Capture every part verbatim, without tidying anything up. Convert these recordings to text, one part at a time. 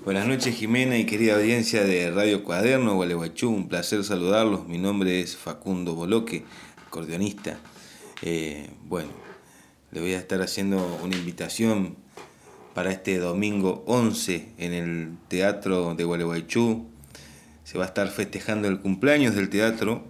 Buenas noches, Jimena y querida audiencia de Radio Cuaderno, Gualeguaychú, un placer saludarlos. Mi nombre es Facundo Boloque, acordeonista. Eh, bueno, le voy a estar haciendo una invitación para este domingo once en el Teatro de Gualeguaychú. Se va a estar festejando el cumpleaños del teatro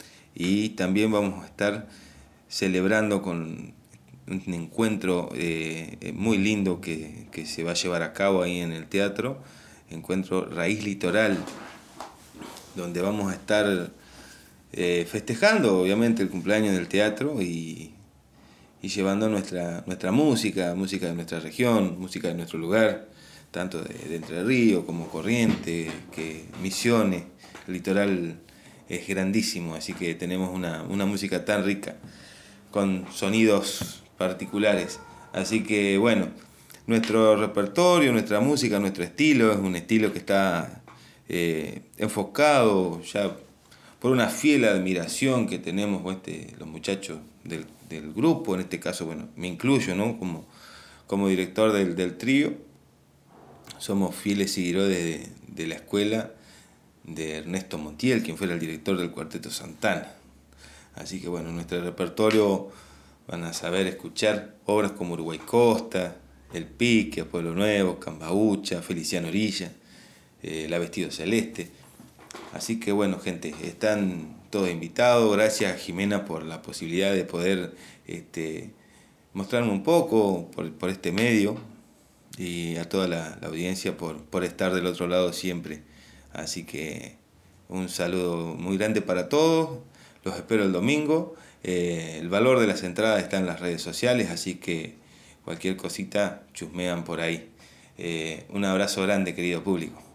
y también vamos a estar celebrando con un encuentro eh, muy lindo que, que se va a llevar a cabo ahí en el teatro, encuentro Raíz Litoral, donde vamos a estar eh, festejando obviamente el cumpleaños del teatro y, y llevando nuestra, nuestra música, música de nuestra región, música de nuestro lugar, tanto de, de Entre Ríos como Corrientes, que Misiones. El litoral es grandísimo, así que tenemos una, una música tan rica, con sonidos particulares. Así que bueno, nuestro repertorio, nuestra música, nuestro estilo es un estilo que está eh, enfocado ya por una fiel admiración que tenemos este, los muchachos del, del grupo. En este caso, bueno, me incluyo, ¿no? como, como director del, del trío. Somos fieles seguidores de, de la escuela de Ernesto Montiel, quien fuera el director del Cuarteto Santana. Así que bueno, nuestro repertorio van a saber escuchar obras como Uruguay Costa, El Pique, Pueblo Nuevo, Cambaucha, Feliciano Orilla, eh, La Vestido Celeste. Así que bueno, gente, están todos invitados. Gracias, Jimena, por la posibilidad de poder este, mostrarme un poco por, por este medio, y a toda la, la audiencia por, por estar del otro lado siempre. Así que un saludo muy grande para todos. Los espero el domingo. Eh, el valor de las entradas está en las redes sociales, así que cualquier cosita chusmean por ahí. Eh, un abrazo grande, querido público.